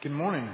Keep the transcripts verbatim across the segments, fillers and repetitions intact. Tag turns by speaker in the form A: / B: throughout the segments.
A: Good morning.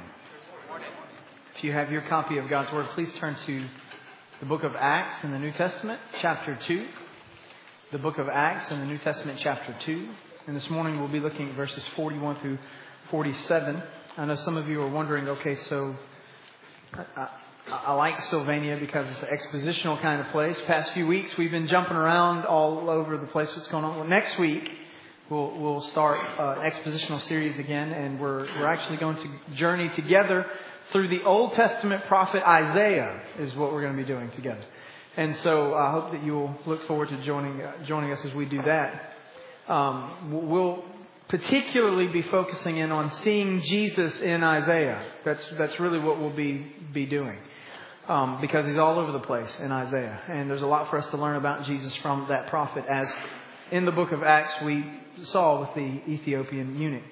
A: If you have your copy of God's Word, please turn to the book of Acts in the New Testament, chapter two. The book of Acts in the New Testament, chapter two. And this morning we'll be looking at verses forty-one through forty-seven. I know some of you are wondering, okay, so I, I, I like Sylvania because it's an expositional kind of place. Past few weeks we've been jumping around all over the place. What's going on? Well, next week We'll, we'll start uh, an expositional series again, and we're we're actually going to journey together through the Old Testament prophet Isaiah is what we're going to be doing together. And so I hope that you'll look forward to joining uh, joining us as we do that. Um, we'll particularly be focusing in on seeing Jesus in Isaiah. That's that's really what we'll be be doing. Um, because he's all over the place in Isaiah, and there's a lot for us to learn about Jesus from that prophet, as in the book of Acts we saw with the Ethiopian eunuch.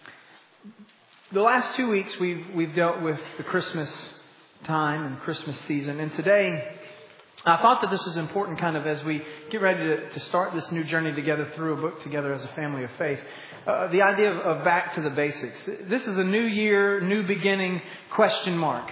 A: The last two weeks we've we've dealt with the Christmas time and Christmas season, and today I thought that this was important, kind of as we get ready to, to start this new journey together through a book together as a family of faith. Uh, the idea of, of back to the basics. This is a new year, new beginning, question mark.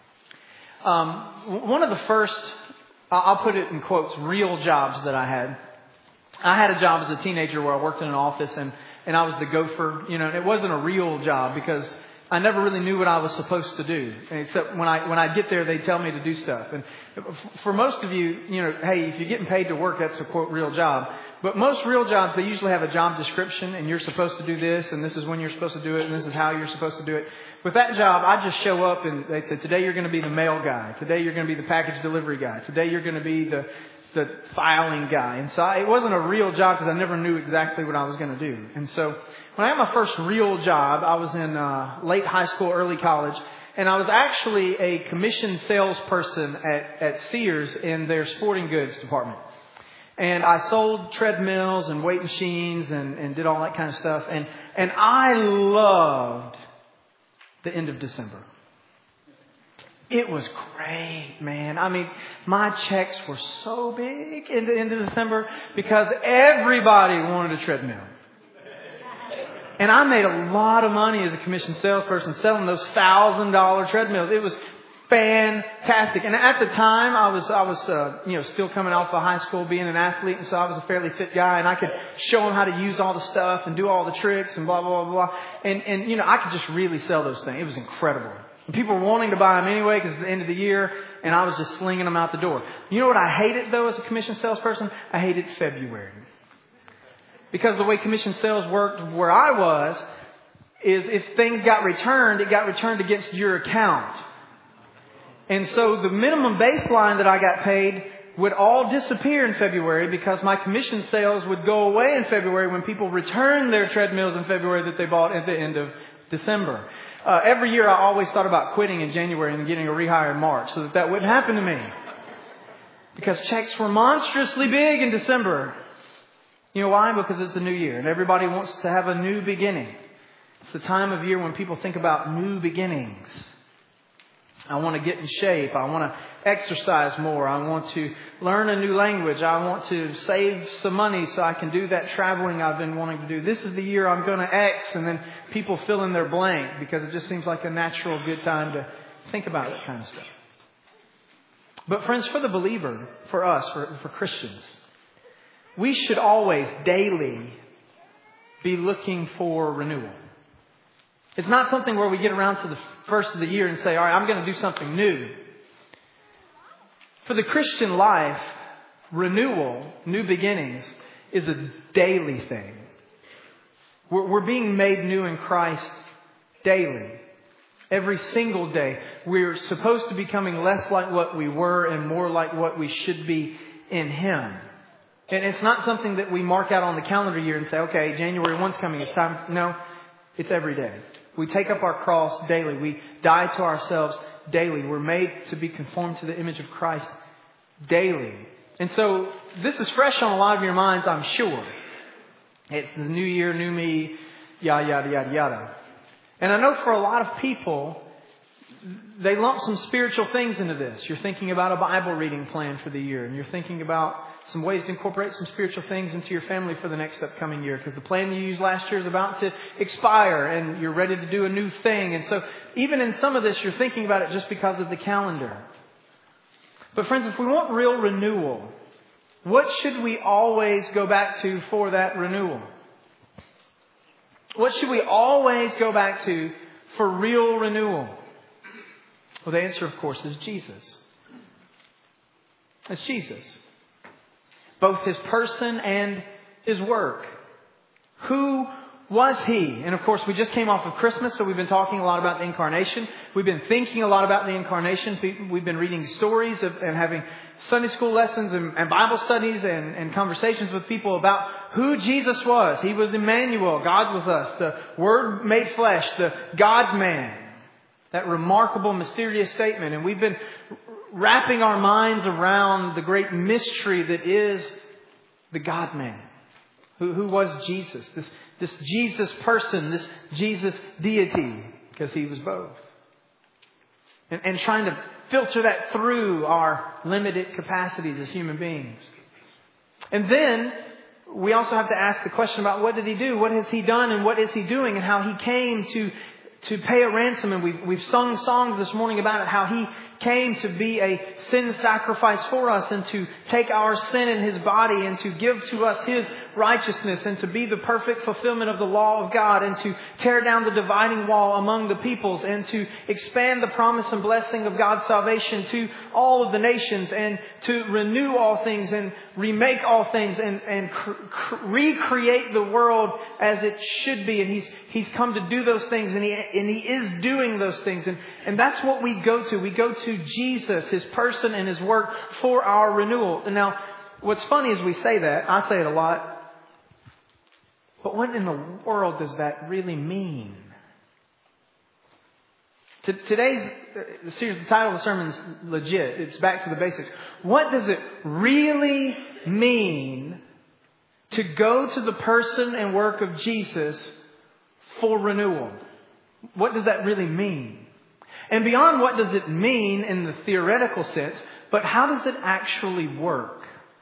A: Um, one of the first, I'll put it in quotes, real jobs that I had. I had a job as a teenager where I worked in an office and, and I was the gopher. You know, it wasn't a real job because I never really knew what I was supposed to do. Except when I when I get there, they tell me to do stuff. And for most of you, you know, hey, if you're getting paid to work, that's a quote real job. But most real jobs, they usually have a job description, and you're supposed to do this, and this is when you're supposed to do it, and this is how you're supposed to do it. With that job, I just show up and they say, today you're going to be the mail guy. Today you're going to be the package delivery guy. Today you're going to be the the filing guy. And so I, it wasn't a real job because I never knew exactly what I was going to do. And so when I had my first real job, I was in uh, late high school, early college, and I was actually a commissioned salesperson at, at Sears in their sporting goods department. And I sold treadmills and weight machines and, and did all that kind of stuff. And, and I loved the end of December. It was great, man. I mean, my checks were so big in the end of December because everybody wanted a treadmill. And I made a lot of money as a commissioned salesperson selling those thousand dollar treadmills. It was fantastic. And at the time, I was, I was, uh, you know, still coming off of high school being an athlete. And so I was a fairly fit guy, and I could show them how to use all the stuff and do all the tricks and blah, blah, blah, blah. And, and, you know, I could just really sell those things. It was incredible. And people were wanting to buy them anyway because it's the end of the year, and I was just slinging them out the door. You know what I hated, though, as a commissioned salesperson? I hated February. Because the way commission sales worked where I was is if things got returned, it got returned against your account. And so the minimum baseline that I got paid would all disappear in February because my commission sales would go away in February when people returned their treadmills in February that they bought at the end of December. Uh, every year I always thought about quitting in January and getting a rehire in March so that that wouldn't happen to me. Because checks were monstrously big in December. You know why? Because it's a new year and everybody wants to have a new beginning. It's the time of year when people think about new beginnings. I want to get in shape. I want to exercise more. I want to learn a new language. I want to save some money so I can do that traveling I've been wanting to do. This is the year I'm going to X, and then people fill in their blank because it just seems like a natural good time to think about that kind of stuff. But friends, for the believer, for us, for, for Christians, we should always daily be looking for renewal. It's not something where we get around to the first of the year and say, all right, I'm going to do something new. For the Christian life, renewal, new beginnings, is a daily thing. We're, we're being made new in Christ daily. Every single day. We're supposed to be becoming less like what we were and more like what we should be in Him. And it's not something that we mark out on the calendar year and say, okay, January first's coming, it's time. No, it's every day. We take up our cross daily. We die to ourselves daily. We're made to be conformed to the image of Christ daily. And so this is fresh on a lot of your minds, I'm sure. It's the new year, new me, yada, yada, yada, yada. And I know for a lot of people, they lump some spiritual things into this. You're thinking about a Bible reading plan for the year, and you're thinking about some ways to incorporate some spiritual things into your family for the next upcoming year, because the plan you used last year is about to expire and you're ready to do a new thing. And so even in some of this, you're thinking about it just because of the calendar. But friends, if we want real renewal, what should we always go back to for that renewal? What should we always go back to for real renewal? Well, the answer, of course, is Jesus. It's Jesus. Both His person and His work. Who was He? And of course, we just came off of Christmas, so we've been talking a lot about the Incarnation. We've been thinking a lot about the Incarnation. We've been reading stories of, and having Sunday school lessons and, and Bible studies and, and conversations with people about who Jesus was. He was Emmanuel, God with us, the Word made flesh, the God-man. That remarkable, mysterious statement. And we've been wrapping our minds around the great mystery that is the God-man. Who, who was Jesus? This, this Jesus person, this Jesus deity, because He was both. And, and trying to filter that through our limited capacities as human beings. And then we also have to ask the question about what did He do? What has He done and what is He doing? And how He came to To pay a ransom. And we've, we've sung songs this morning about it. How He came to be a sin sacrifice for us and to take our sin in His body and to give to us His righteousness and to be the perfect fulfillment of the law of God and to tear down the dividing wall among the peoples and to expand the promise and blessing of God's salvation to all of the nations and to renew all things and remake all things and, and cr- cr- recreate the world as it should be. And He's He's come to do those things, and He and He is doing those things. And, and that's what we go to. We go to Jesus, His person and His work for our renewal. And now, what's funny is we say that. I say it a lot. But what in the world does that really mean? Today's the series, the title of the sermon is legit. It's back to the basics. What does it really mean to go to the person and work of Jesus for renewal? What does that really mean? And beyond what does it mean in the theoretical sense, but how does it actually work?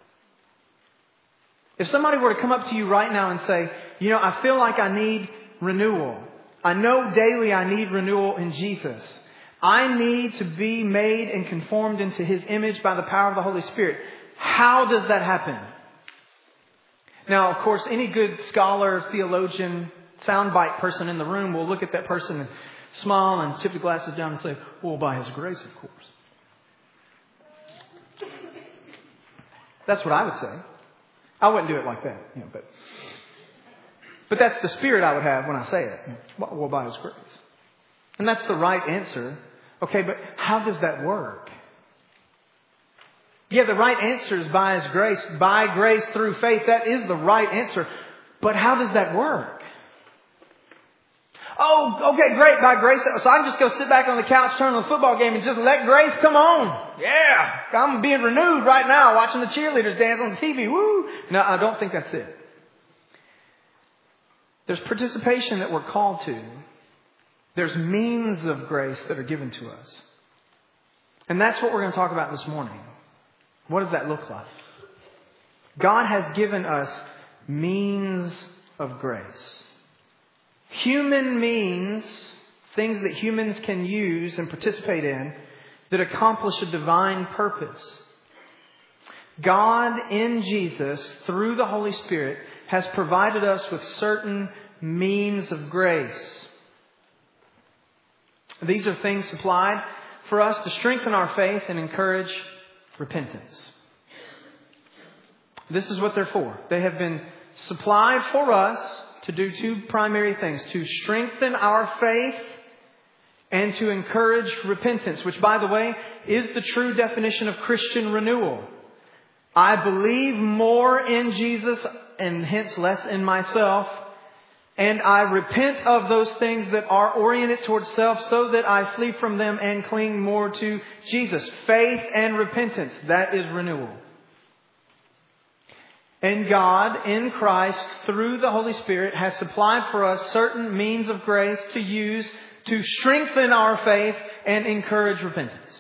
A: If somebody were to come up to you right now and say, you know, I feel like I need renewal. I know daily I need renewal in Jesus. I need to be made and conformed into His image by the power of the Holy Spirit. How does that happen? Now, of course, any good scholar, theologian, soundbite person in the room will look at that person and smile and tip the glasses down and say, well, by His grace, of course. That's what I would say. I wouldn't do it like that, you know, but but that's the spirit I would have when I say it. Well, by His grace. And that's the right answer. Okay, but how does that work? Yeah, the right answer is by His grace. By grace through faith. That is the right answer. But how does that work? Oh, okay, great, by grace. So I can just go sit back on the couch, turn on the football game, and just let grace come on. Yeah, I'm being renewed right now, watching the cheerleaders dance on the T V. Woo! No, I don't think that's it. There's participation that we're called to. There's means of grace that are given to us. And that's what we're going to talk about this morning. What does that look like? God has given us means of grace. Human means, things that humans can use and participate in that accomplish a divine purpose. God in Jesus, through the Holy Spirit, has provided us with certain means of grace. These are things supplied for us to strengthen our faith and encourage repentance. This is what they're for. They have been supplied for us to do two primary things: to strengthen our faith and to encourage repentance, which, by the way, is the true definition of Christian renewal. I believe more in Jesus and hence less in myself. And I repent of those things that are oriented towards self so that I flee from them and cling more to Jesus. Faith and repentance. That is renewal. And God, in Christ, through the Holy Spirit, has supplied for us certain means of grace to use to strengthen our faith and encourage repentance.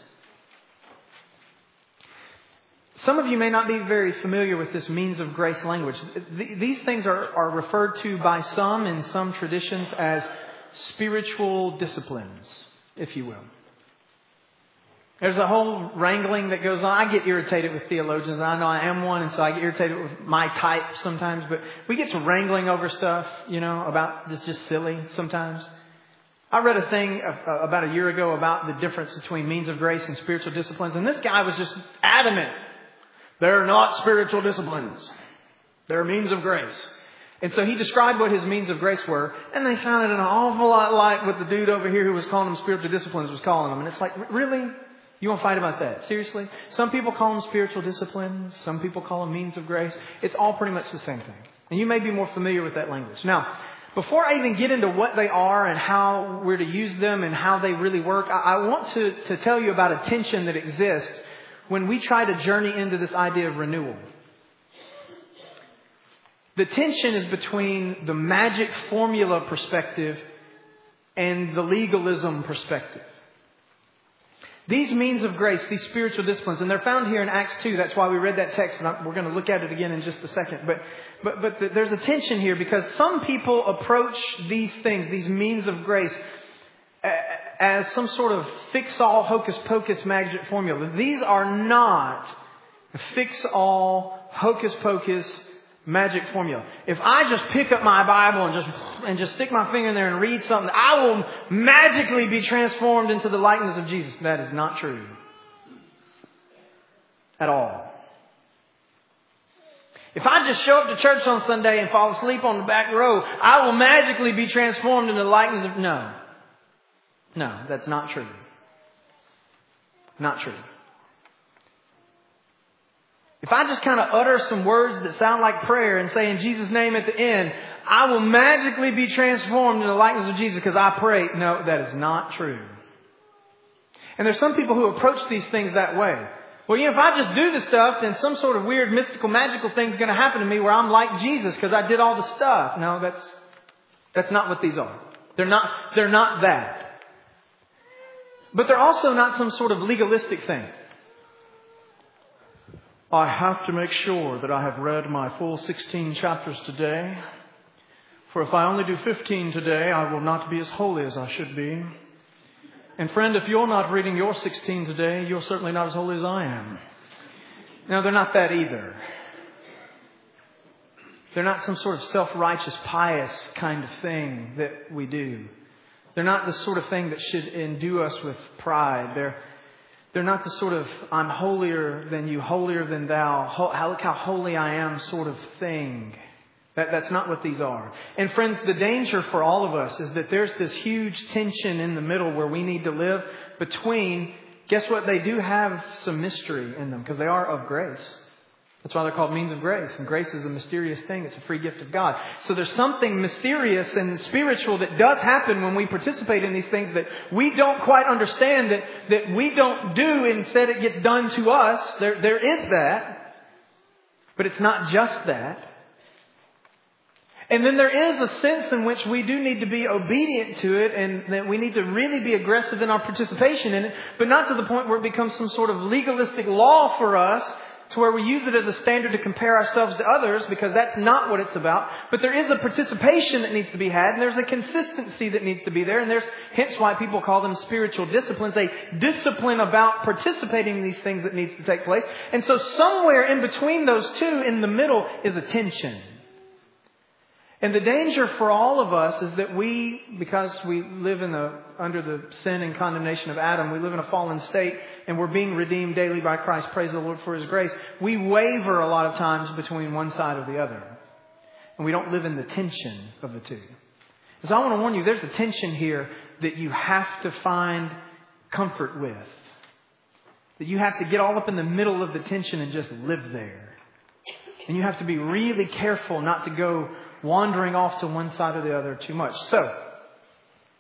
A: Some of you may not be very familiar with this means of grace language. These things are, are referred to by some in some traditions as spiritual disciplines, if you will. There's a whole wrangling that goes on. I get irritated with theologians. I know I am one, and so I get irritated with my type sometimes. But we get to wrangling over stuff, you know, about just just silly sometimes. I read a thing about a year ago about the difference between means of grace and spiritual disciplines, and this guy was just adamant. They're not spiritual disciplines. They're means of grace. And so he described what his means of grace were, and they found it an awful lot like what the dude over here who was calling them spiritual disciplines was calling them. And it's like, really? You want to fight about that? Seriously? Some people call them spiritual disciplines. Some people call them means of grace. It's all pretty much the same thing. And you may be more familiar with that language. Now, before I even get into what they are and how we're to use them and how they really work, I, I want to, to tell you about a tension that exists when we try to journey into this idea of renewal. The tension is between the magic formula perspective and the legalism perspective. These means of grace, these spiritual disciplines, and they're found here in Acts two. That's why we read that text, and we're going to look at it again in just a second. But but but there's a tension here because some people approach these things, these means of grace, as some sort of fix-all, hocus-pocus magic formula. These are not a fix-all, hocus-pocus magic formula. If I just pick up my Bible and just and just stick my finger in there and read something, I will magically be transformed into the likeness of Jesus. That is not true. At all. If I just show up to church on Sunday and fall asleep on the back row, I will magically be transformed into the likeness of... No. No, that's not true. Not true. If I just kind of utter some words that sound like prayer and say in Jesus' name at the end, I will magically be transformed into the likeness of Jesus because I pray. No, that is not true. And there's some people who approach these things that way. Well, you know, if I just do the stuff, then some sort of weird, mystical, magical thing is going to happen to me where I'm like Jesus because I did all the stuff. No, that's that's not what these are. They're not. They're not that. But they're also not some sort of legalistic thing. I have to make sure that I have read my full sixteen chapters today. For if I only do fifteen today, I will not be as holy as I should be. And friend, if you're not reading your sixteen today, you're certainly not as holy as I am. No, they're not that either. They're not some sort of self-righteous, pious kind of thing that we do. They're not the sort of thing that should endue us with pride. They're They're not the sort of, I'm holier than you, holier than thou, ho- look how holy I am sort of thing. That, that's not what these are. And friends, the danger for all of us is that there's this huge tension in the middle where we need to live between, guess what, they do have some mystery in them because they are of grace. That's why they're called means of grace. And grace is a mysterious thing. It's a free gift of God. So there's something mysterious and spiritual that does happen when we participate in these things that we don't quite understand, that, that we don't do. Instead, it gets done to us. There, there is that. But it's not just that. And then there is a sense in which we do need to be obedient to it and that we need to really be aggressive in our participation in it, but not to the point where it becomes some sort of legalistic law for us, to where we use it as a standard to compare ourselves to others, because that's not what it's about. But there is a participation that needs to be had, and there's a consistency that needs to be there, and there's hence why people call them spiritual disciplines, a discipline about participating in these things that needs to take place. And so somewhere in between those two, in the middle, is a tension. And the danger for all of us is that we, because we live in the under the sin and condemnation of Adam, we live in a fallen state, and we're being redeemed daily by Christ. Praise the Lord for His grace. We waver a lot of times between one side or the other. And we don't live in the tension of the two. So I want to warn you, there's a tension here that you have to find comfort with. That you have to get all up in the middle of the tension and just live there. And you have to be really careful not to go wandering off to one side or the other too much. So,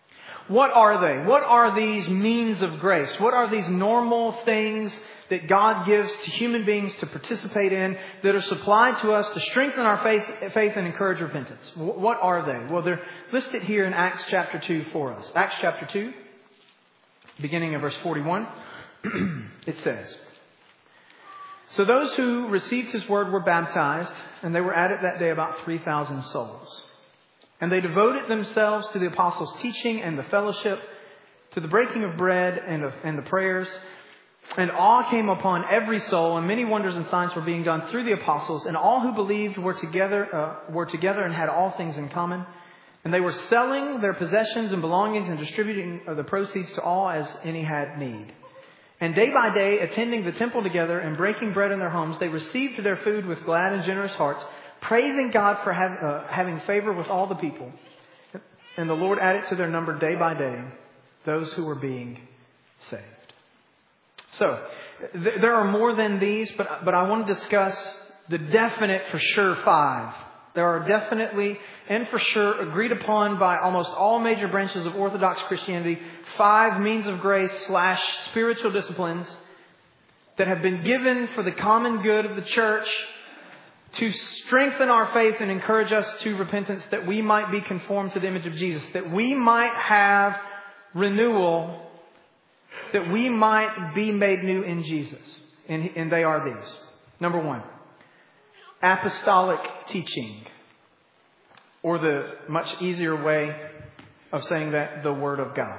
A: What are they? What are these means of grace? What are these normal things that God gives to human beings to participate in that are supplied to us to strengthen our faith, faith and encourage repentance? What are they? Well, they're listed here in Acts chapter two for us. Acts chapter two, beginning of verse forty-one, it says, "So those who received his word were baptized, and they were added that day about three thousand souls. And they devoted themselves to the apostles' teaching and the fellowship, to the breaking of bread and, of, and the prayers. And awe came upon every soul, and many wonders and signs were being done through the apostles. And all who believed were together, uh, were together and had all things in common. And they were selling their possessions and belongings and distributing the proceeds to all as any had need. And day by day, attending the temple together and breaking bread in their homes, they received their food with glad and generous hearts, praising God for have, uh, having favor with all the people. And the Lord added to their number day by day those who were being saved." So, th- there are more than these, but, but I want to discuss the definite for sure five. There are definitely and for sure agreed upon by almost all major branches of Orthodox Christianity, five means of grace slash spiritual disciplines that have been given for the common good of the church to strengthen our faith and encourage us to repentance, that we might be conformed to the image of Jesus, that we might have renewal, that we might be made new in Jesus. And, and they are these. Number one, apostolic teaching. Or the much easier way of saying that, the Word of God.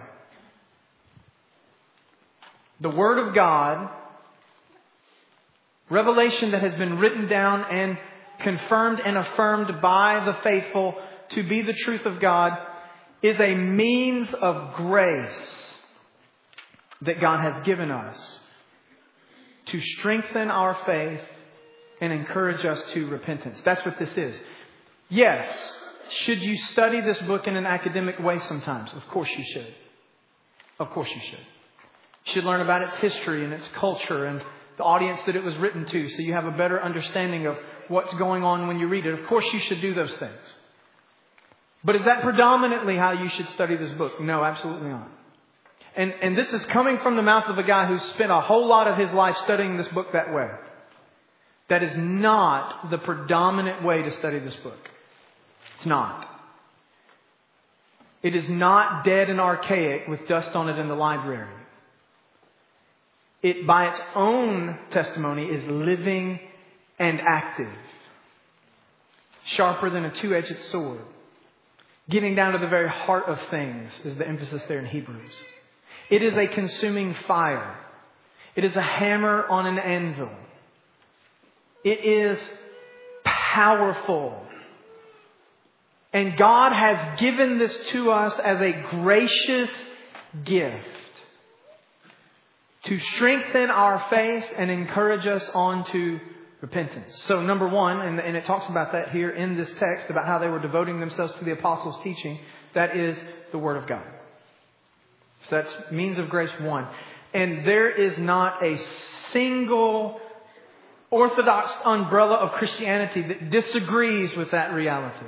A: The Word of God, revelation that has been written down and confirmed and affirmed by the faithful to be the truth of God, is a means of grace that God has given us to strengthen our faith and encourage us to repentance. That's what this is. Yes, should you study this book in an academic way sometimes? Of course you should. Of course you should. You should learn about its history and its culture and the audience that it was written to, so you have a better understanding of what's going on when you read it. Of course you should do those things. But is that predominantly how you should study this book? No, absolutely not. And, and this is coming from the mouth of a guy who spent a whole lot of his life studying this book that way. That is not the predominant way to study this book. It's not. It is not dead and archaic with dust on it in the library. It, by its own testimony, is living and active. Sharper than a two-edged sword. Getting down to the very heart of things is the emphasis there in Hebrews. It is a consuming fire. It is a hammer on an anvil. It is powerful. And God has given this to us as a gracious gift to strengthen our faith and encourage us on to repentance. So number one, and, and it talks about that here in this text, about how they were devoting themselves to the apostles' teaching, that is the Word of God. So that's means of grace one. And there is not a single orthodox umbrella of Christianity that disagrees with that reality.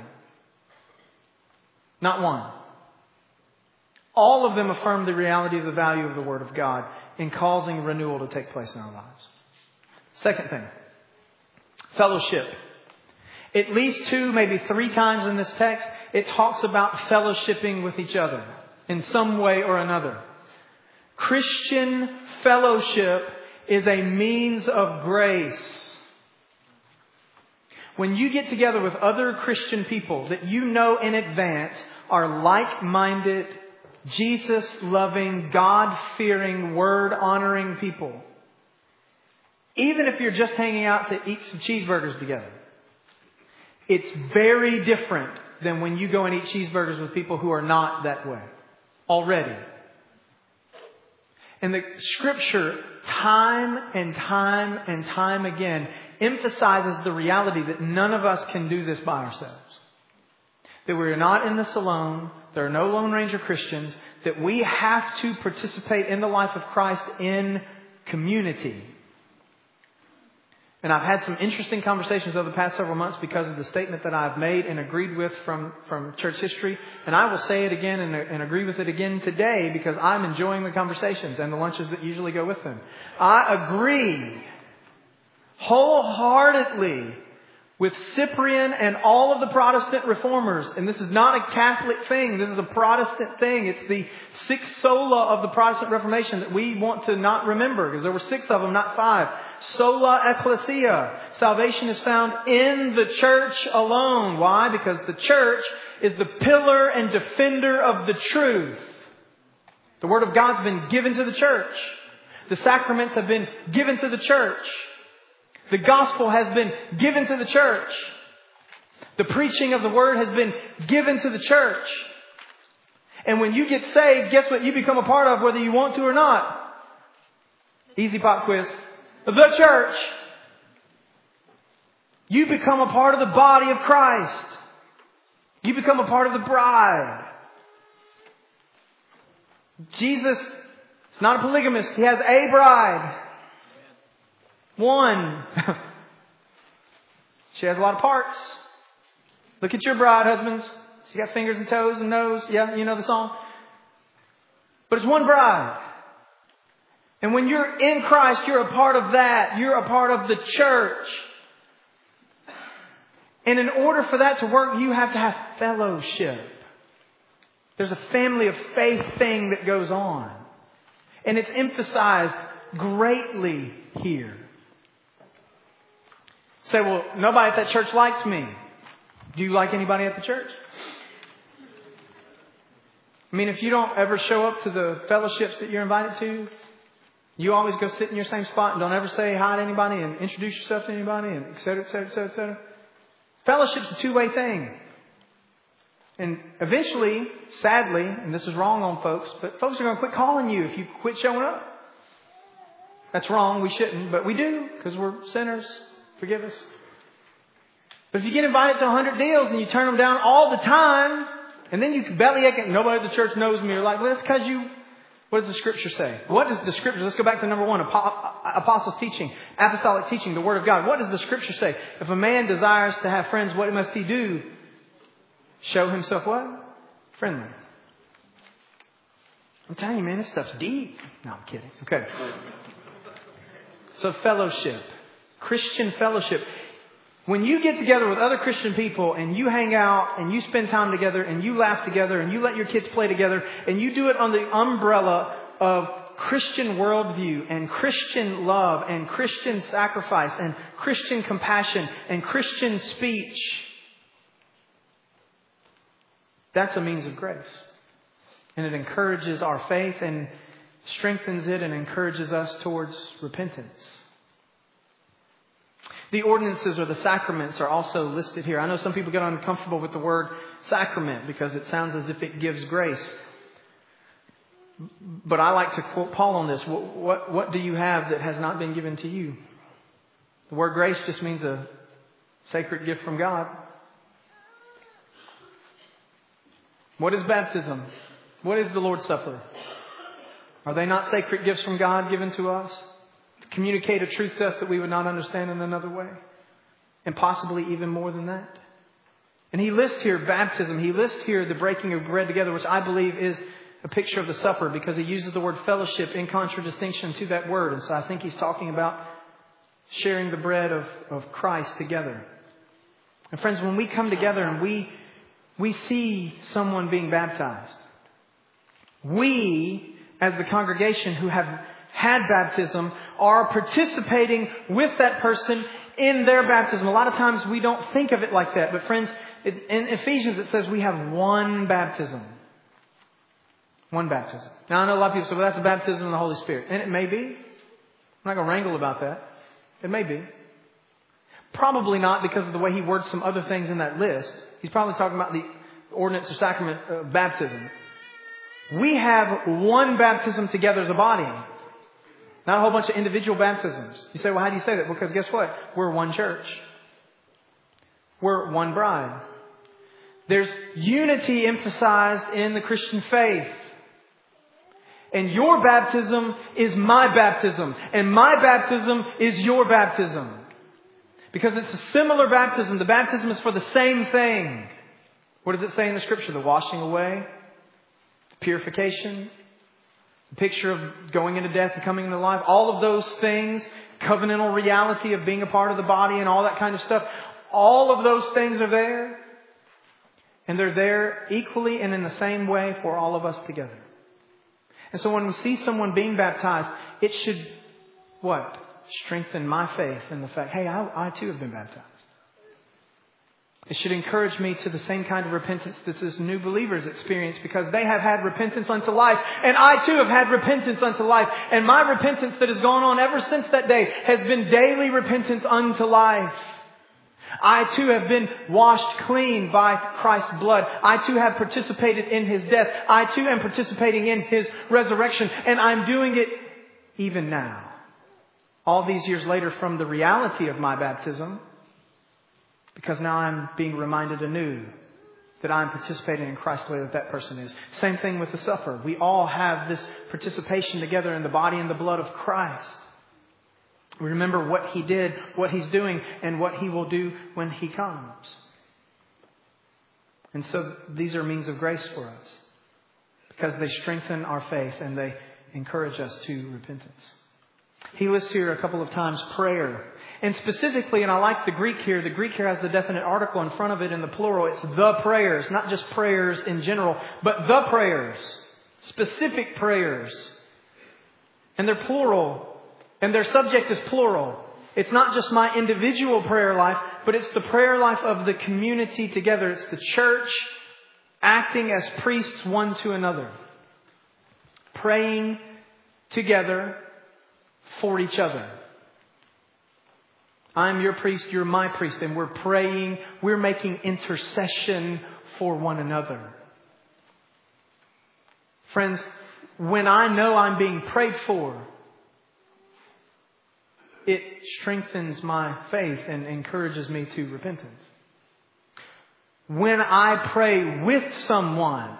A: Not one. All of them affirm the reality of the value of the Word of God in causing renewal to take place in our lives. Second thing, fellowship. At least two, maybe three times in this text, it talks about fellowshipping with each other in some way or another. Christian fellowship is a means of grace. When you get together with other Christian people that you know in advance are like-minded, Jesus-loving, God-fearing, Word-honoring people, even if you're just hanging out to eat some cheeseburgers together, it's very different than when you go and eat cheeseburgers with people who are not that way already. And the Scripture, time and time and time again, emphasizes the reality that none of us can do this by ourselves. That we are not in this alone. There are no Lone Ranger Christians. That we have to participate in the life of Christ in community. And I've had some interesting conversations over the past several months because of the statement that I've made and agreed with from, from church history. And I will say it again and, and agree with it again today because I'm enjoying the conversations and the lunches that usually go with them. I agree wholeheartedly with Cyprian and all of the Protestant reformers. And this is not a Catholic thing. This is a Protestant thing. It's the six sola of the Protestant Reformation that we want to not remember because there were six of them, not five. Sola ecclesia. Salvation is found in the church alone. Why? Because the church is the pillar and defender of the truth. The Word of God's been given to the church. The sacraments have been given to the church. The gospel has been given to the church. The preaching of the word has been given to the church. And when you get saved, guess what you become a part of whether you want to or not? Easy pop quiz. The church. You become a part of the body of Christ. You become a part of the bride. Jesus is not a polygamist. He has a bride. One. She has a lot of parts. Look at your bride, husbands. She's got fingers and toes and nose. Yeah, you know the song. But it's one bride. And when you're in Christ, you're a part of that. You're a part of the church. And in order for that to work, you have to have fellowship. There's a family of faith thing that goes on. And it's emphasized greatly here. Say, well, nobody at that church likes me. Do you like anybody at the church? I mean, if you don't ever show up to the fellowships that you're invited to, you always go sit in your same spot and don't ever say hi to anybody and introduce yourself to anybody and et cetera, et cetera, et cetera, et cetera. Fellowship's a two-way thing. And eventually, sadly, and this is wrong on folks, but folks are going to quit calling you if you quit showing up. That's wrong. We shouldn't, but we do because we're sinners. Forgive us. But if you get invited to a hundred deals and you turn them down all the time, and then you bellyache and nobody at the church knows me, you're like, well, that's because you, what does the Scripture say? What does the Scripture, let's go back to number one, Apostles' teaching, apostolic teaching, the Word of God. What does the Scripture say? If a man desires to have friends, what must he do? Show himself what? Friendly. I'm telling you, man, this stuff's deep. No, I'm kidding. Okay. So fellowship. Christian fellowship. When you get together with other Christian people and you hang out and you spend time together and you laugh together and you let your kids play together and you do it on the umbrella of Christian worldview and Christian love and Christian sacrifice and Christian compassion and Christian speech, that's a means of grace. And it encourages our faith and strengthens it and encourages us towards repentance. The ordinances or the sacraments are also listed here. I know some people get uncomfortable with the word sacrament because it sounds as if it gives grace. But I like to quote Paul on this. What, what, what do you have that has not been given to you? The word grace just means a sacred gift from God. What is baptism? What is the Lord's Supper? Are they not sacred gifts from God given to us? To communicate a truth to us that we would not understand in another way. And possibly even more than that. And he lists here baptism. He lists here the breaking of bread together, which I believe is a picture of the supper because he uses the word fellowship in contradistinction to that word. And so I think he's talking about sharing the bread of, of Christ together. And friends, when we come together and we, we see someone being baptized, we, as the congregation who have had baptism, are participating with that person in their baptism. A lot of times we don't think of it like that. But friends, in Ephesians it says we have one baptism. One baptism. Now I know a lot of people say, well, that's a baptism of the Holy Spirit. And it may be. I'm not going to wrangle about that. It may be. Probably not because of the way he words some other things in that list. He's probably talking about the ordinance or sacrament of baptism. We have one baptism together as a body. Not a whole bunch of individual baptisms. You say, well, how do you say that? Because guess what? We're one church. We're one bride. There's unity emphasized in the Christian faith. And your baptism is my baptism. And my baptism is your baptism. Because it's a similar baptism. The baptism is for the same thing. What does it say in the Scripture? The washing away, the purification, the picture of going into death and coming into life. All of those things, covenantal reality of being a part of the body and all that kind of stuff. All of those things are there. And they're there equally and in the same way for all of us together. And so when we see someone being baptized, it should, what? Strengthen my faith in the fact, hey, I, I too have been baptized. It should encourage me to the same kind of repentance that this new believers experience, because they have had repentance unto life. And I too have had repentance unto life. And my repentance that has gone on ever since that day has been daily repentance unto life. I too have been washed clean by Christ's blood. I too have participated in His death. I too am participating in His resurrection. And I'm doing it even now. All these years later from the reality of my baptism. Because now I'm being reminded anew that I'm participating in Christ the way that that person is. Same thing with the supper. We all have this participation together in the body and the blood of Christ. We remember what He did, what He's doing, and what He will do when He comes. And so these are means of grace for us. Because they strengthen our faith and they encourage us to repentance. He lists here a couple of times prayer. And specifically, and I like the Greek here, the Greek here has the definite article in front of it in the plural. It's the prayers, not just prayers in general, but the prayers. Specific prayers. And they're plural. And their subject is plural. It's not just my individual prayer life, but it's the prayer life of the community together. It's the church acting as priests one to another. Praying together for each other. I'm your priest, you're my priest, and we're praying, we're making intercession for one another. Friends, when I know I'm being prayed for, it strengthens my faith and encourages me to repentance. When I pray with someone,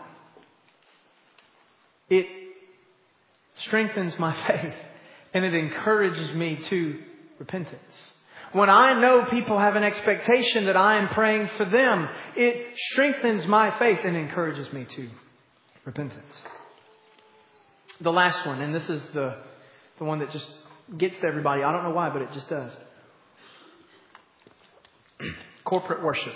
A: it strengthens my faith and it encourages me to repentance. When I know people have an expectation that I am praying for them, it strengthens my faith and encourages me to repentance. The last one, and this is the, the one that just gets to everybody. I don't know why, but it just does. Corporate worship.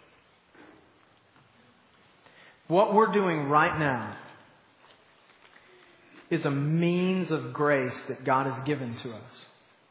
A: What we're doing right now is a means of grace that God has given to us.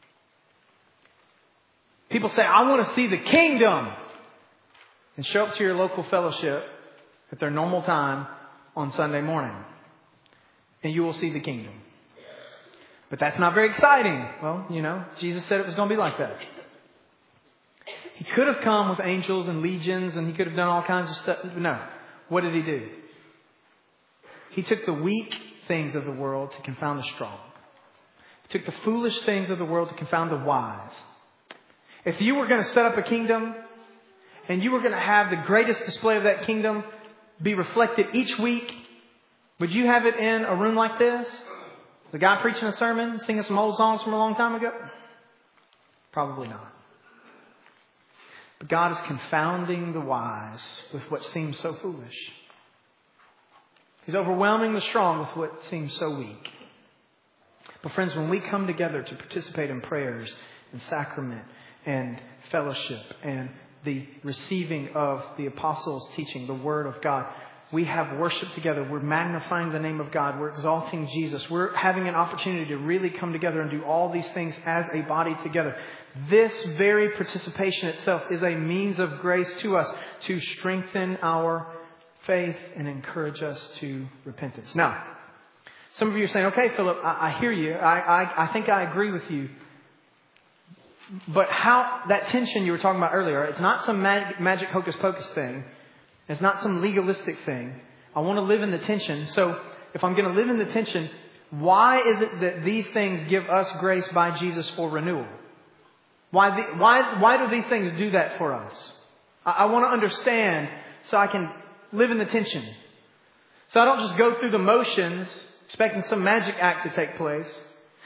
A: People say, I want to see the kingdom. And show up to your local fellowship at their normal time on Sunday morning. And you will see the kingdom. But that's not very exciting. Well, you know, Jesus said it was going to be like that. He could have come with angels and legions and He could have done all kinds of stuff. No. What did He do? He took the weak things of the world to confound the strong. He took the foolish things of the world to confound the wise. If you were going to set up a kingdom and you were going to have the greatest display of that kingdom be reflected each week, would you have it in a room like this? The guy preaching a sermon, singing some old songs from a long time ago? Probably not. But God is confounding the wise with what seems so foolish. He's overwhelming the strong with what seems so weak. But friends, when we come together to participate in prayers and sacrament and fellowship and the receiving of the apostles' teaching, the Word of God, we have worship together. We're magnifying the name of God. We're exalting Jesus. We're having an opportunity to really come together and do all these things as a body together. This very participation itself is a means of grace to us to strengthen our faith and encourage us to repentance. Now, some of you are saying, okay, Philip, I, I hear you. I, I, I think I agree with you. But how that tension you were talking about earlier, it's not some mag, magic hocus pocus thing. It's not some legalistic thing. I want to live in the tension. So if I'm going to live in the tension, why is it that these things give us grace by Jesus for renewal? Why, the, why, why do these things do that for us? I, I want to understand so I can live in the tension. So I don't just go through the motions expecting some magic act to take place.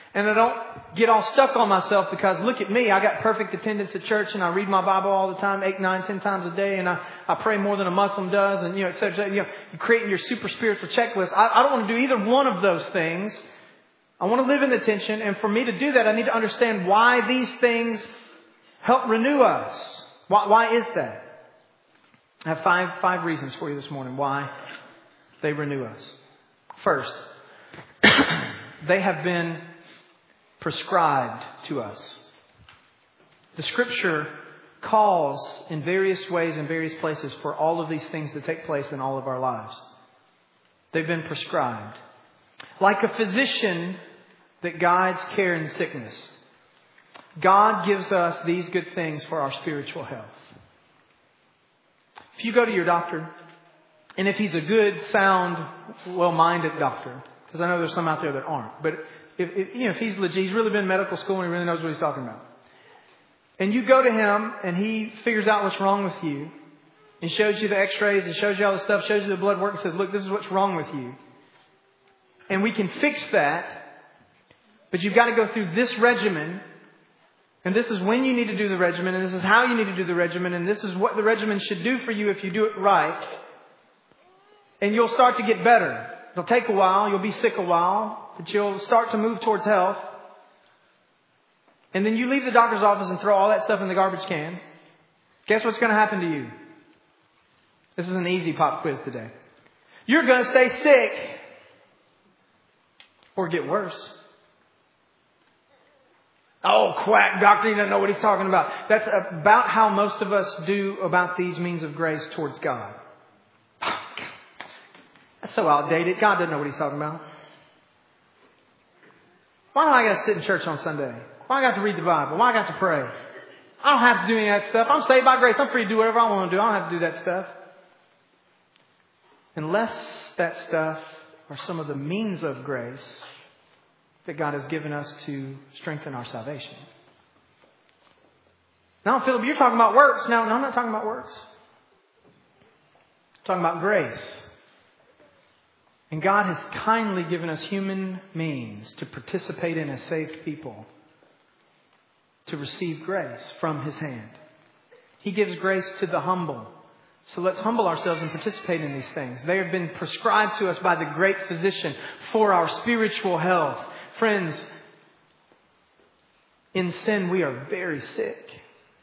A: And I don't get all stuck on myself because look at me, I got perfect attendance at church and I read my Bible all the time, eight, nine, ten times a day, and I, I pray more than a Muslim does, and you know, et cetera, et cetera. You know, you're creating your super spiritual checklist. I, I don't want to do either one of those things. I want to live in the tension, and for me to do that, I need to understand why these things help renew us. Why, why is that? I have five five reasons for you this morning why they renew us. First, they have been prescribed to us. The Scripture calls in various ways in various places for all of these things to take place in all of our lives. They've been prescribed. Like a physician that guides care in sickness, God gives us these good things for our spiritual health. If you go to your doctor, and if he's a good, sound, well-minded doctor, because I know there's some out there that aren't, but if, if you know if he's legit, he's really been in medical school and he really knows what he's talking about, and you go to him and he figures out what's wrong with you, and shows you the X-rays and shows you all the stuff, shows you the blood work, and says, "Look, this is what's wrong with you, and we can fix that." But you've got to go through this regimen. And this is when you need to do the regimen. And this is how you need to do the regimen. And this is what the regimen should do for you if you do it right. And you'll start to get better. It'll take a while. You'll be sick a while. But you'll start to move towards health. And then you leave the doctor's office and throw all that stuff in the garbage can. Guess what's going to happen to you? This is an easy pop quiz today. You're going to stay sick. Or get worse. Oh, quack, doctor, he doesn't know what he's talking about. That's about how most of us do about these means of grace towards God. Oh, God. That's so outdated. God doesn't know what he's talking about. Why do I got to sit in church on Sunday? Why do I got to read the Bible? Why do I got to pray? I don't have to do any of that stuff. I'm saved by grace. I'm free to do whatever I want to do. I don't have to do that stuff. Unless that stuff are some of the means of grace that God has given us to strengthen our salvation. Now, Philip, you're talking about works. No, no, I'm not talking about works. I'm talking about grace. And God has kindly given us human means to participate in as saved people, to receive grace from His hand. He gives grace to the humble. So let's humble ourselves and participate in these things. They have been prescribed to us by the great physician for our spiritual health. Friends, in sin we are very sick.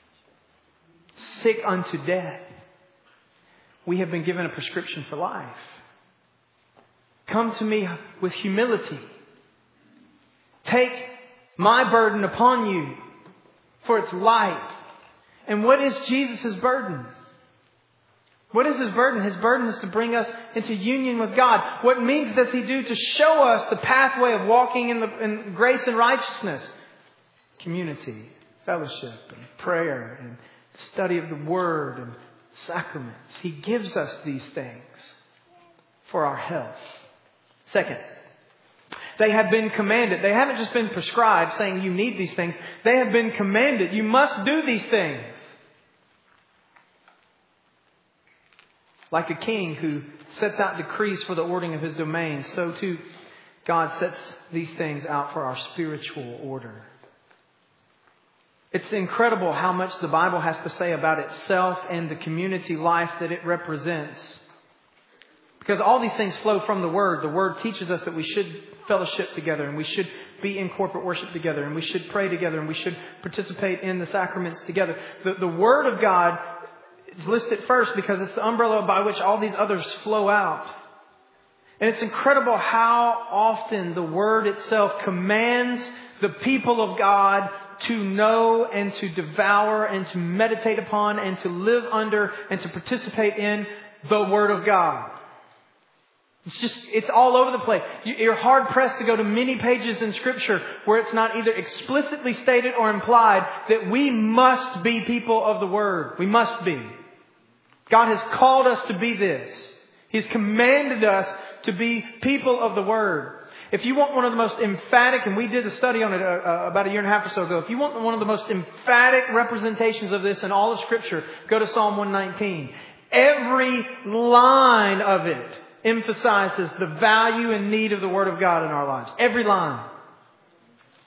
A: Sick unto death. We have been given a prescription for life. Come to me with humility. Take my burden upon you, for it's light. And what is Jesus' burden? What is His burden? His burden is to bring us into union with God. What means does He do to show us the pathway of walking in, the, in grace and righteousness? Community, fellowship, and prayer, and study of the Word, and sacraments. He gives us these things for our health. Second, they have been commanded. They haven't just been prescribed saying you need these things. They have been commanded. You must do these things. Like a king who sets out decrees for the ordering of his domain, so too God sets these things out for our spiritual order. It's incredible how much the Bible has to say about itself and the community life that it represents. Because all these things flow from the Word. The Word teaches us that we should fellowship together and we should be in corporate worship together and we should pray together and we should participate in the sacraments together. The, the Word of God is listed first because it's the umbrella by which all these others flow out. And it's incredible how often the Word itself commands the people of God to know and to devour and to meditate upon and to live under and to participate in the Word of God. It's just, it's all over the place. You're hard pressed to go to many pages in Scripture where it's not either explicitly stated or implied that we must be people of the Word. We must be. God has called us to be this. He's commanded us to be people of the Word. If you want one of the most emphatic, and we did a study on it uh, about a year and a half or so ago. If you want one of the most emphatic representations of this in all of Scripture, go to Psalm one nineteen. Every line of it emphasizes the value and need of the Word of God in our lives. Every line.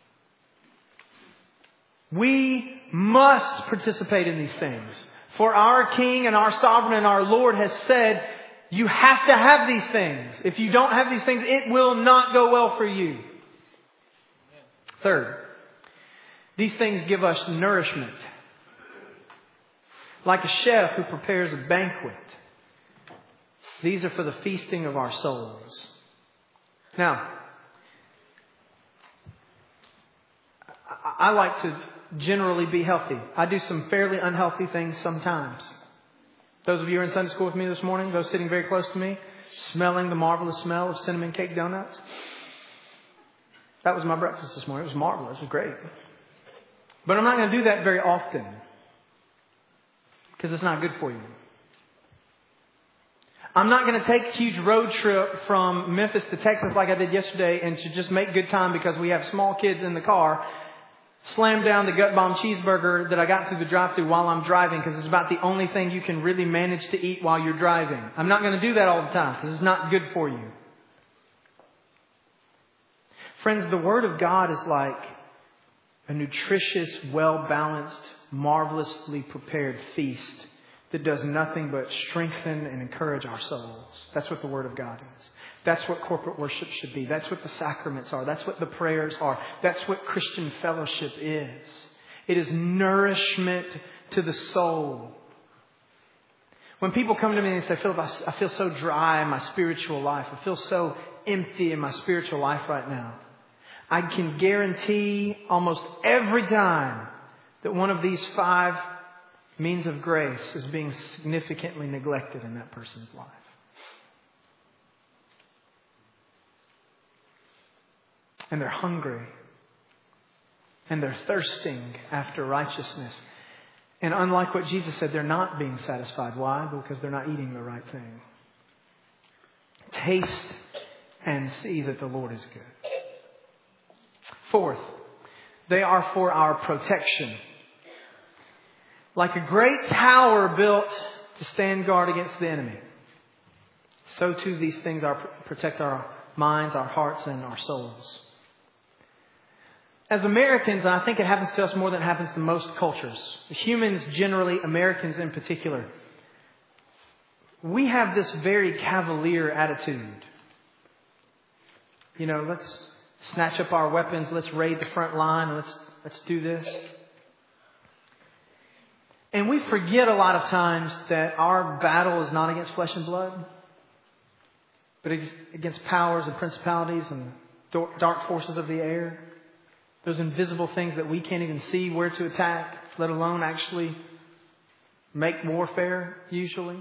A: We must participate in these things. For our King and our Sovereign and our Lord has said, you have to have these things. If you don't have these things, it will not go well for you. Third, these things give us nourishment. Like a chef who prepares a banquet. These are for the feasting of our souls. Now, I like to generally be healthy. I do some fairly unhealthy things sometimes. Those of you who are in Sunday school with me this morning, those sitting very close to me, smelling the marvelous smell of cinnamon cake donuts. That was my breakfast this morning. It was marvelous. It was great. But I'm not going to do that very often. Because it's not good for you. I'm not going to take a huge road trip from Memphis to Texas like I did yesterday and to just make good time because we have small kids in the car. Slam down the gut bomb cheeseburger that I got through the drive-thru while I'm driving because it's about the only thing you can really manage to eat while you're driving. I'm not going to do that all the time because it's not good for you. Friends, the Word of God is like a nutritious, well-balanced, marvelously prepared feast that does nothing but strengthen and encourage our souls. That's what the Word of God is. That's what corporate worship should be. That's what the sacraments are. That's what the prayers are. That's what Christian fellowship is. It is nourishment to the soul. When people come to me and say, Philip, I feel so dry in my spiritual life. I feel so empty in my spiritual life right now. I can guarantee almost every time that one of these five means of grace is being significantly neglected in that person's life. And they're hungry. And they're thirsting after righteousness. And unlike what Jesus said, they're not being satisfied. Why? Because they're not eating the right thing. Taste and see that the Lord is good. Fourth, they are for our protection. Like a great tower built to stand guard against the enemy. So too these things are protect our minds, our hearts, and our souls. As Americans, and I think it happens to us more than it happens to most cultures, humans generally, Americans in particular, we have this very cavalier attitude. You know, let's snatch up our weapons, let's raid the front line, let's let's do this. And we forget a lot of times that our battle is not against flesh and blood, but against powers and principalities and dark forces of the air. Those invisible things that we can't even see where to attack, let alone actually make warfare, usually.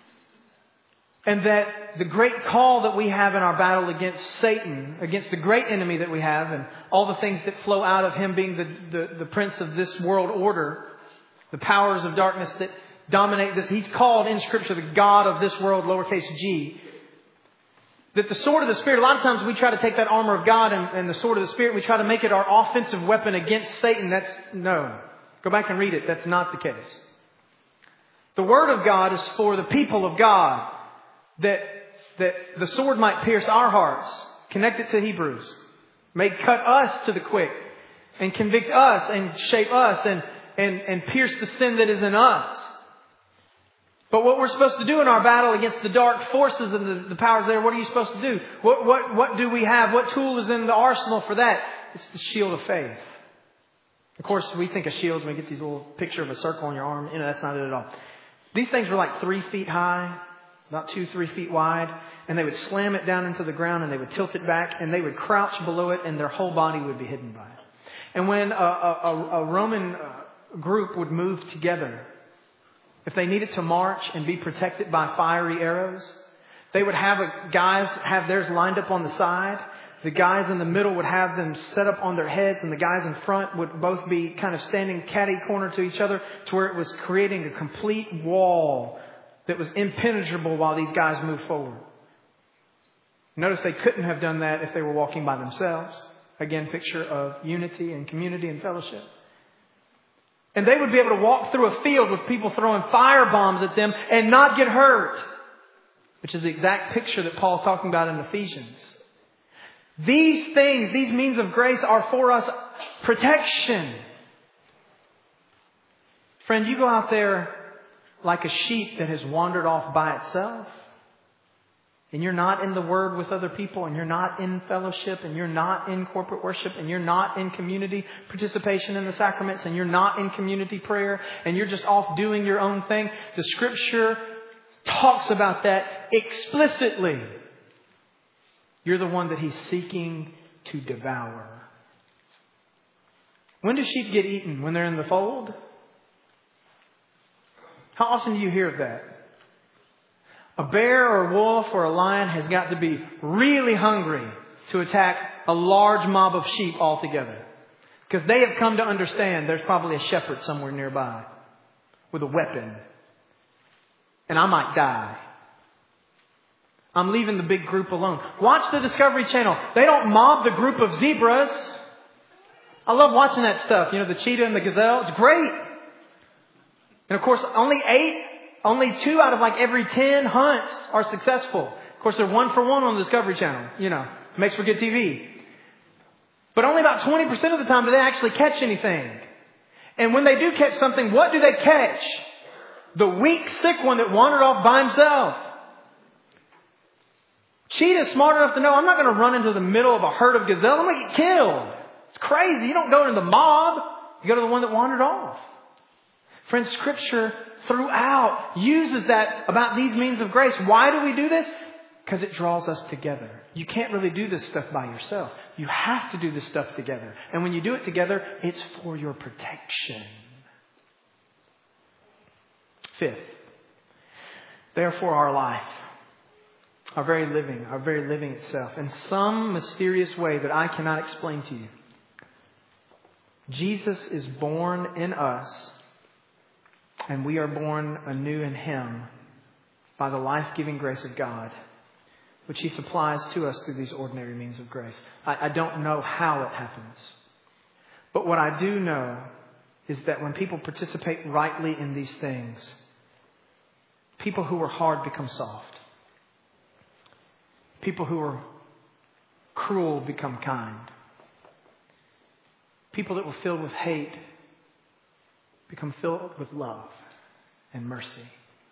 A: And that the great call that we have in our battle against Satan, against the great enemy that we have, and all the things that flow out of him being the, the, the prince of this world order, the powers of darkness that dominate this. He's called in Scripture the God of this world, lowercase g. That the sword of the Spirit, a lot of times we try to take that armor of God and, and the sword of the Spirit, we try to make it our offensive weapon against Satan. That's, no. Go back and read it. That's not the case. The Word of God is for the people of God. That, that the sword might pierce our hearts. Connect it to Hebrews. May cut us to the quick. And convict us and shape us and, and, and pierce the sin that is in us. But what we're supposed to do in our battle against the dark forces and the, the powers there, what are you supposed to do? What, what, what do we have? What tool is in the arsenal for that? It's the shield of faith. Of course, we think of shields when we get these little picture of a circle on your arm. You know, that's not it at all. These things were like three feet high, about two, three feet wide. And they would slam it down into the ground and they would tilt it back and they would crouch below it and their whole body would be hidden by it. And when a, a, a Roman group would move together, if they needed to march and be protected by fiery arrows, they would have a, guys have theirs lined up on the side. The guys in the middle would have them set up on their heads, and the guys in front would both be kind of standing catty corner to each other to where it was creating a complete wall that was impenetrable while these guys moved forward. Notice they couldn't have done that if they were walking by themselves. Again, picture of unity and community and fellowship. And they would be able to walk through a field with people throwing fire bombs at them and not get hurt. Which is the exact picture that Paul's talking about in Ephesians. These things, these means of grace are for us protection. Friend, you go out there like a sheep that has wandered off by itself, and you're not in the Word with other people, and you're not in fellowship, and you're not in corporate worship, and you're not in community participation in the sacraments, and you're not in community prayer, and you're just off doing your own thing. The Scripture talks about that explicitly. You're the one that He's seeking to devour. When do sheep get eaten? When they're in the fold? How often do you hear of that? A bear or a wolf or a lion has got to be really hungry to attack a large mob of sheep altogether. Because they have come to understand there's probably a shepherd somewhere nearby with a weapon. And I might die. I'm leaving the big group alone. Watch the Discovery Channel. They don't mob the group of zebras. I love watching that stuff. You know, the cheetah and the gazelle. It's great. And of course, only eight, only two out of like every ten hunts are successful. Of course, they're one for one on the Discovery Channel. You know, makes for good T V. But only about twenty percent of the time do they actually catch anything. And when they do catch something, what do they catch? The weak, sick one that wandered off by himself. Cheetah's smart enough to know, I'm not going to run into the middle of a herd of gazelle. I'm going to get killed. It's crazy. You don't go into the mob. You go to the one that wandered off. Friends, Scripture throughout uses that about these means of grace. Why do we do this? Because it draws us together. You can't really do this stuff by yourself. You have to do this stuff together. And when you do it together, it's for your protection. Fifth, therefore our life, our very living, our very living itself, in some mysterious way that I cannot explain to you, Jesus is born in us, and we are born anew in Him by the life-giving grace of God, which He supplies to us through these ordinary means of grace. I, I don't know how it happens. But what I do know is that when people participate rightly in these things, people who are hard become soft. People who are cruel become kind. People that were filled with hate become filled with love and mercy.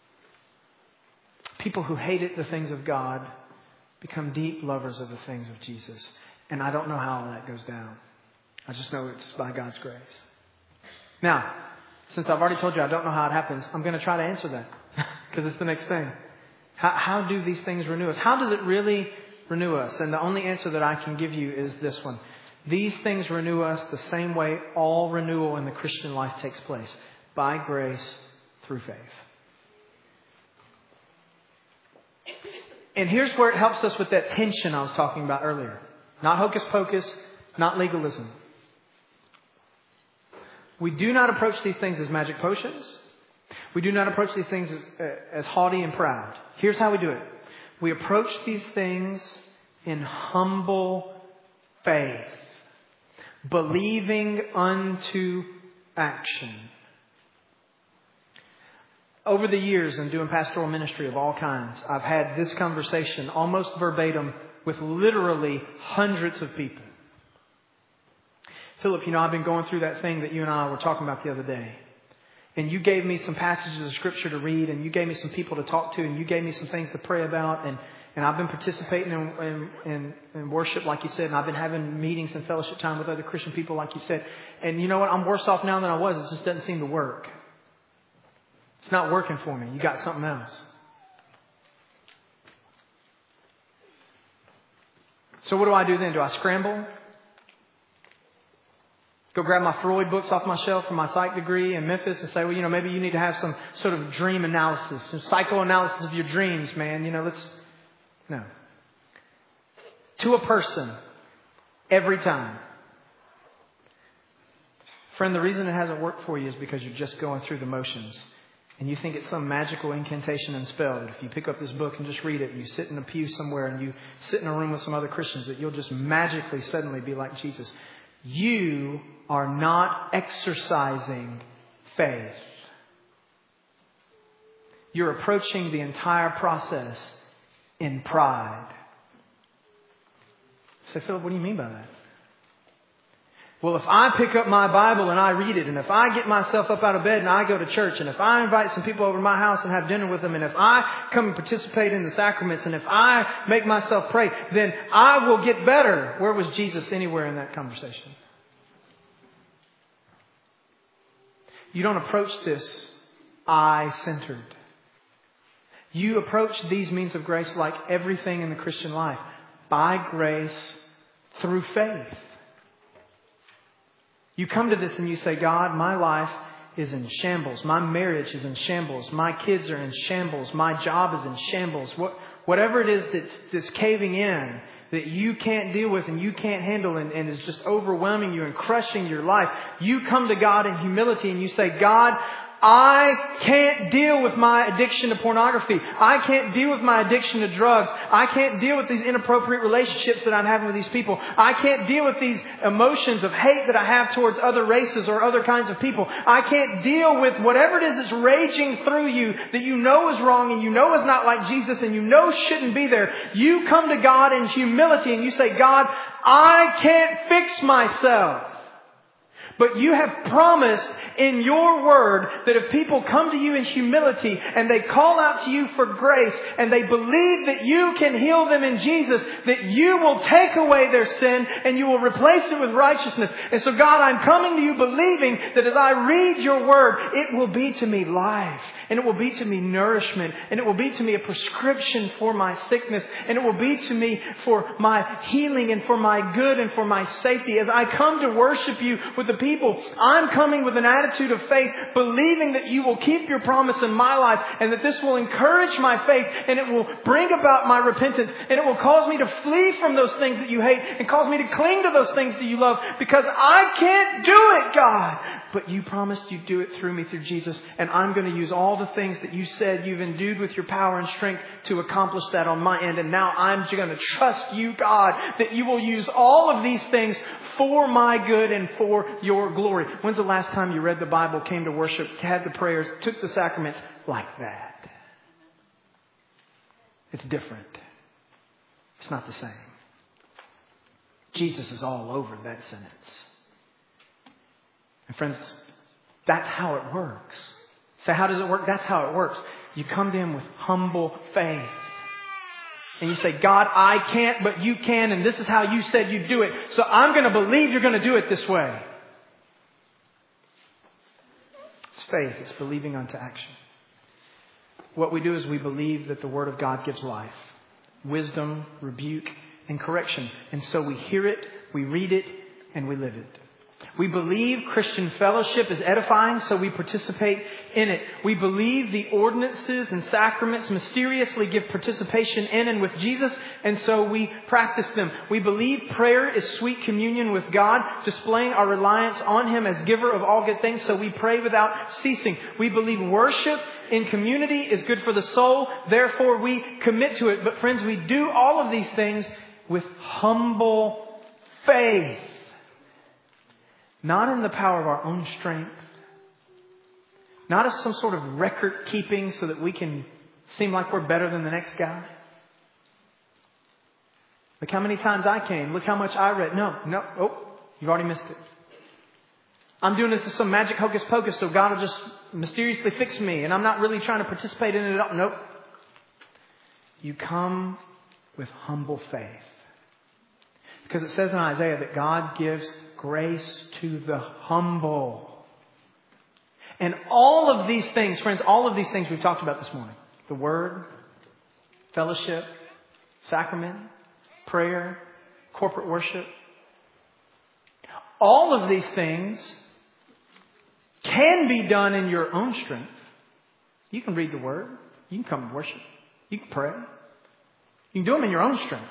A: People who hated the things of God become deep lovers of the things of Jesus. And I don't know how that goes down. I just know it's by God's grace. Now, since I've already told you I don't know how it happens, I'm going to try to answer that because it's the next thing. How, how do these things renew us? How does it really renew us? And the only answer that I can give you is this one. These things renew us the same way all renewal in the Christian life takes place. By grace, through faith. And here's where it helps us with that tension I was talking about earlier. Not hocus pocus, not legalism. We do not approach these things as magic potions. We do not approach these things as, uh, as haughty and proud. Here's how we do it. We approach these things in humble faith, believing unto action. Over the years in doing pastoral ministry of all kinds, I've had this conversation almost verbatim with literally hundreds of people. Philip, you know, I've been going through that thing that you and I were talking about the other day. And you gave me some passages of Scripture to read, and you gave me some people to talk to, and you gave me some things to pray about. And, and I've been participating in, in, in, in worship, like you said, and I've been having meetings and fellowship time with other Christian people, like you said. And you know what? I'm worse off now than I was. It just doesn't seem to work. It's not working for me. You got something else. So what do I do then? Do I scramble? Go grab my Freud books off my shelf from my psych degree in Memphis and say, well, you know, maybe you need to have some sort of dream analysis, some psychoanalysis of your dreams, man. You know, let's... No. To a person, every time. Friend, the reason it hasn't worked for you is because you're just going through the motions. And you think it's some magical incantation and spell that if you pick up this book and just read it, and you sit in a pew somewhere and you sit in a room with some other Christians, that you'll just magically suddenly be like Jesus. You are not exercising faith. You're approaching the entire process in pride. You say, Philip, what do you mean by that? Well, if I pick up my Bible and I read it, and if I get myself up out of bed and I go to church, and if I invite some people over to my house and have dinner with them, and if I come and participate in the sacraments, and if I make myself pray, then I will get better. Where was Jesus anywhere in that conversation? You don't approach this I-centered. You approach these means of grace like everything in the Christian life. By grace, through faith. You come to this and you say, God, my life is in shambles. My marriage is in shambles. My kids are in shambles. My job is in shambles. What, whatever it is that's, that's caving in, that you can't deal with and you can't handle and, and is just overwhelming you and crushing your life. You come to God in humility and you say, God, I can't deal with my addiction to pornography. I can't deal with my addiction to drugs. I can't deal with these inappropriate relationships that I'm having with these people. I can't deal with these emotions of hate that I have towards other races or other kinds of people. I can't deal with whatever it is that's raging through you that you know is wrong and you know is not like Jesus and you know shouldn't be there. You come to God in humility and you say, God, I can't fix myself. But you have promised in your word that if people come to you in humility and they call out to you for grace and they believe that you can heal them in Jesus, that you will take away their sin and you will replace it with righteousness. And so God, I'm coming to you believing that as I read your word, it will be to me life and it will be to me nourishment and it will be to me a prescription for my sickness and it will be to me for my healing and for my good and for my safety. As I come to worship you with the people People, I'm coming with an attitude of faith, believing that you will keep your promise in my life and that this will encourage my faith and it will bring about my repentance and it will cause me to flee from those things that you hate and cause me to cling to those things that you love because I can't do it, God. But you promised you'd do it through me, through Jesus. And I'm going to use all the things that you said you've endued with your power and strength to accomplish that on my end. And now I'm going to trust you, God, that you will use all of these things for my good and for your glory. When's the last time you read the Bible, came to worship, had the prayers, took the sacraments like that? It's different. It's not the same. Jesus is all over that sentence. And friends, that's how it works. So how does it work? That's how it works. You come to Him with humble faith. And you say, God, I can't, but you can. And this is how you said you'd do it. So I'm going to believe you're going to do it this way. It's faith. It's believing unto action. What we do is we believe that the Word of God gives life, wisdom, rebuke, and correction. And so we hear it, we read it, and we live it. We believe Christian fellowship is edifying, so we participate in it. We believe the ordinances and sacraments mysteriously give participation in and with Jesus, and so we practice them. We believe prayer is sweet communion with God, displaying our reliance on Him as giver of all good things, so we pray without ceasing. We believe worship in community is good for the soul, therefore we commit to it. But friends, we do all of these things with humble faith. Not in the power of our own strength. Not as some sort of record keeping so that we can seem like we're better than the next guy. Look how many times I came. Look how much I read. No, no, oh, you've already missed it. I'm doing this as some magic hocus pocus so God will just mysteriously fix me and I'm not really trying to participate in it at all. Nope. You come with humble faith. Because it says in Isaiah that God gives grace to the humble. And all of these things, friends, all of these things we've talked about this morning. The Word, fellowship, sacrament, prayer, corporate worship. All of these things can be done in your own strength. You can read the Word. You can come and worship. You can pray. You can do them in your own strength.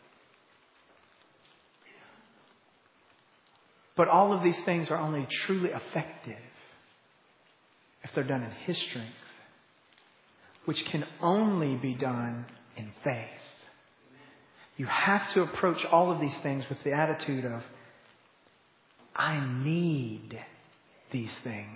A: But all of these things are only truly effective if they're done in His strength, which can only be done in faith. You have to approach all of these things with the attitude of, I need these things.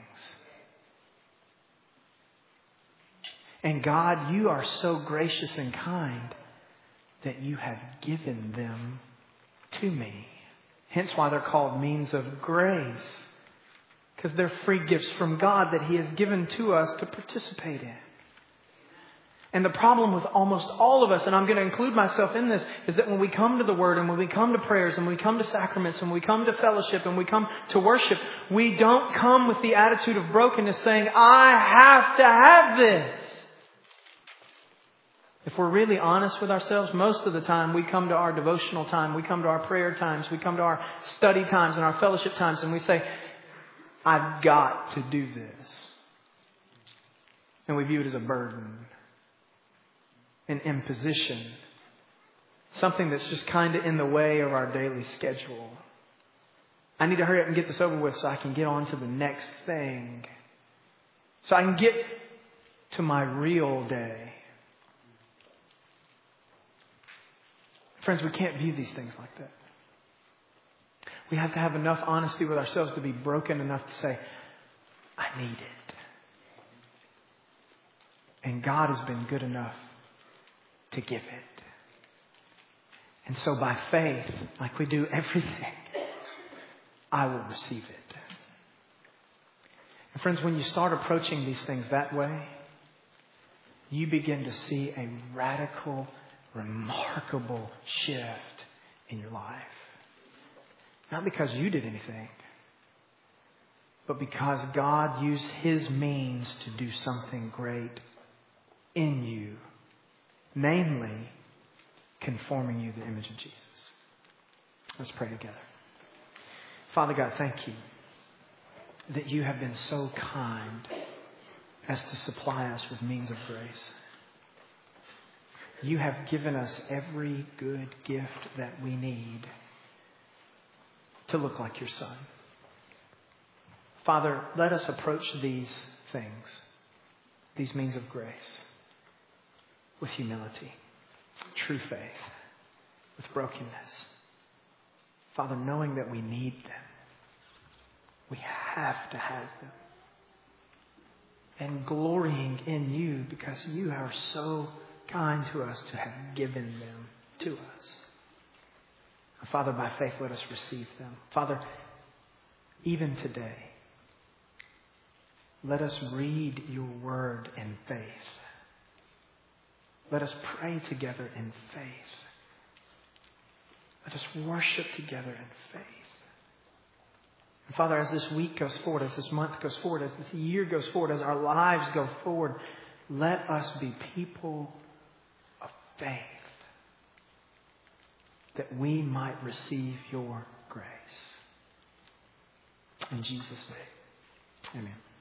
A: And God, you are so gracious and kind that you have given them to me. Hence why they're called means of grace. Because they're free gifts from God that He has given to us to participate in. And the problem with almost all of us, and I'm going to include myself in this, is that when we come to the Word and when we come to prayers and we come to sacraments and we come to fellowship and we come to worship, we don't come with the attitude of brokenness saying, I have to have this. If we're really honest with ourselves, most of the time we come to our devotional time, we come to our prayer times, we come to our study times and our fellowship times and we say, I've got to do this. And we view it as a burden, an imposition, something that's just kind of in the way of our daily schedule. I need to hurry up and get this over with so I can get on to the next thing. So I can get to my real day. Friends, we can't view these things like that. We have to have enough honesty with ourselves to be broken enough to say, I need it. And God has been good enough to give it. And so by faith, like we do everything, I will receive it. And friends, when you start approaching these things that way, you begin to see a radical, remarkable shift in your life. Not because you did anything, but because God used His means to do something great in you. Namely, conforming you to the image of Jesus. Let's pray together. Father God, thank you that you have been so kind as to supply us with means of grace. You have given us every good gift that we need to look like your Son. Father, let us approach these things, these means of grace, with humility, true faith, with brokenness. Father, knowing that we need them. We have to have them. And glorying in you because you are so kind to us to have given them to us. Father, by faith, let us receive them. Father, even today, let us read your word in faith. Let us pray together in faith. Let us worship together in faith. And Father, as this week goes forward, as this month goes forward, as this year goes forward, as our lives go forward, let us be people of faith, that we might receive your grace. In Jesus' name, amen.